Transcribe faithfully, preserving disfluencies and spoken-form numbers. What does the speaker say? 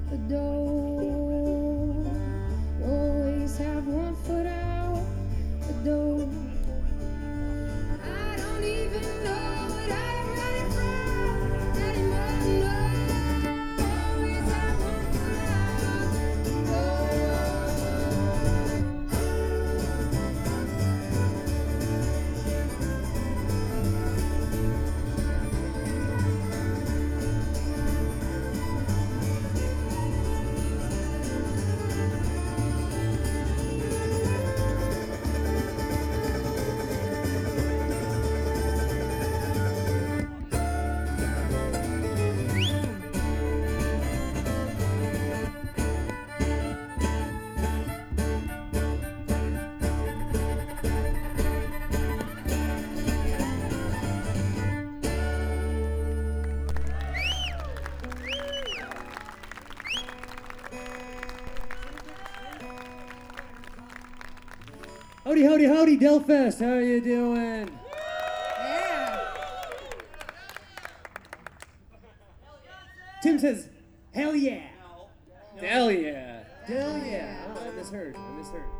the door. Always have one foot out the door. I don't even know what I'm running from anymore. No. Always have one foot out the Howdy, howdy, howdy, Delfest. How are you doing? yeah. Tim says, hell yeah. Hell yeah. Hell yeah. Oh, I misheard. I misheard.